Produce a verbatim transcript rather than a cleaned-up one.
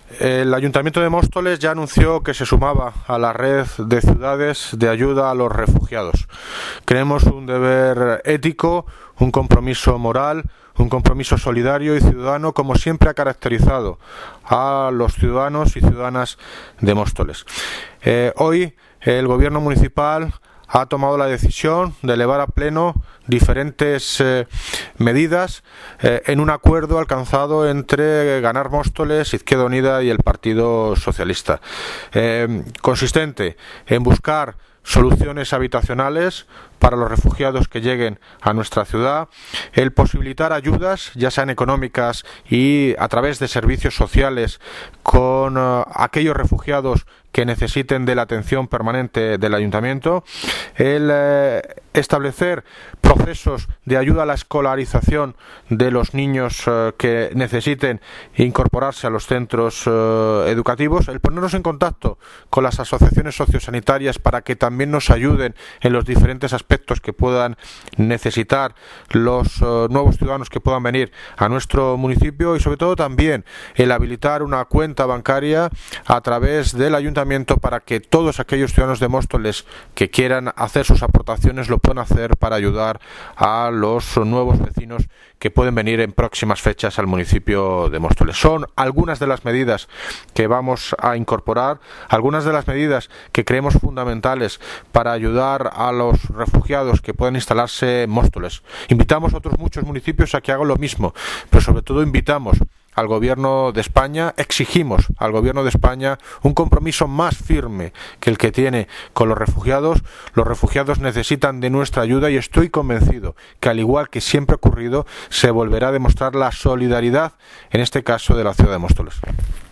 El Ayuntamiento de Móstoles ya anunció que se sumaba a la red de ciudades de ayuda a los refugiados. Creemos un deber ético, un compromiso moral, un compromiso solidario y ciudadano, como siempre ha caracterizado a los ciudadanos y ciudadanas de Móstoles. Eh, hoy el Gobierno municipal ha tomado la decisión de elevar a pleno diferentes eh, medidas eh, en un acuerdo alcanzado entre Ganar Móstoles, Izquierda Unida y el Partido Socialista, eh, consistente en buscar soluciones habitacionales para los refugiados que lleguen a nuestra ciudad, el posibilitar ayudas, ya sean económicas y a través de servicios sociales, con uh, aquellos refugiados que necesiten de la atención permanente del ayuntamiento, el eh, establecer procesos de ayuda a la escolarización de los niños eh, que necesiten incorporarse a los centros eh, educativos, el ponernos en contacto con las asociaciones sociosanitarias para que también nos ayuden en los diferentes aspectos que puedan necesitar los uh, nuevos ciudadanos que puedan venir a nuestro municipio, y sobre todo también el habilitar una cuenta bancaria a través del ayuntamiento para que todos aquellos ciudadanos de Móstoles que quieran hacer sus aportaciones lo puedan hacer para ayudar a los nuevos vecinos que pueden venir en próximas fechas al municipio de Móstoles. Son algunas de las medidas que vamos a incorporar, algunas de las medidas que creemos fundamentales para ayudar a los refugiados que puedan instalarse en Móstoles. Invitamos a otros muchos municipios a que hagan lo mismo, pero sobre todo invitamos al Gobierno de España, exigimos al Gobierno de España un compromiso más firme que el que tiene con los refugiados. Los refugiados necesitan de nuestra ayuda y estoy convencido que, al igual que siempre ha ocurrido, se volverá a demostrar la solidaridad, en este caso de la ciudad de Móstoles.